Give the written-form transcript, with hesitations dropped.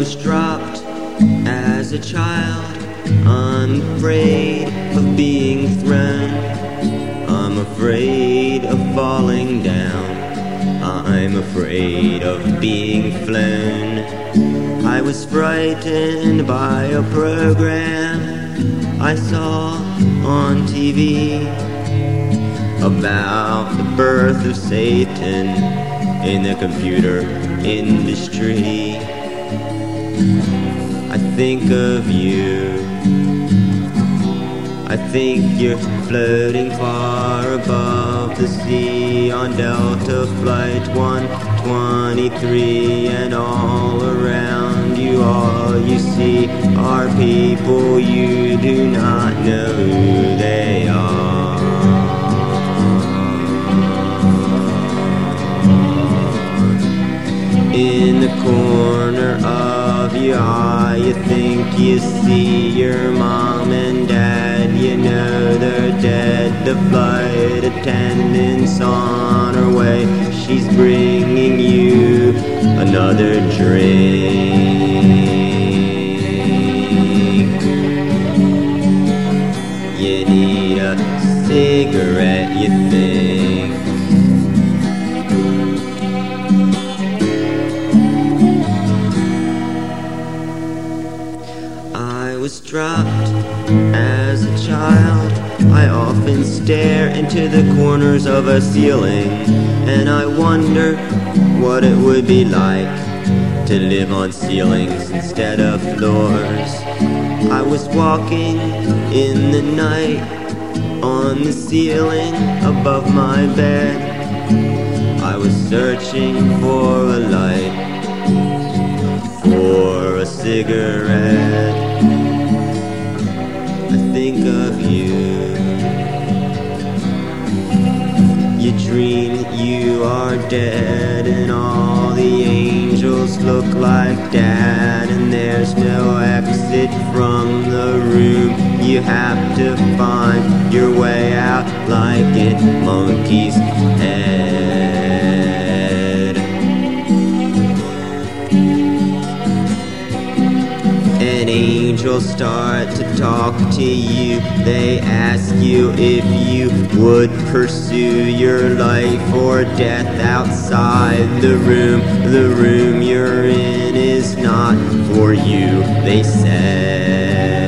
was dropped as a child. I'm afraid of being thrown. I'm afraid of falling down. I'm afraid of being flown. I was frightened by a program I saw on TV about the birth of Satan in the computer industry. I think of you. I think you're floating far above the sea on Delta Flight 123, and all around you, all you see are people you do not know who they are. In the corner of your eye, you think you see your mom and dad. You know they're dead. The flight attendant's on her way. She's bringing you another drink. You need a cigarette, you think. I was dropped as a child. I often stare into the corners of a ceiling, and I wonder what it would be like to live on ceilings instead of floors. I was walking in the night on the ceiling above my bed. I was searching for a light, for a cigarette. I think of you. You dream that you are dead, and all the angels look like dad, and there's no exit from the room. You have to find your way out like in Monkey's Head. And angels start to talk to you. They ask you if you would pursue your life or death outside the room. The room you're in is not for you, they said.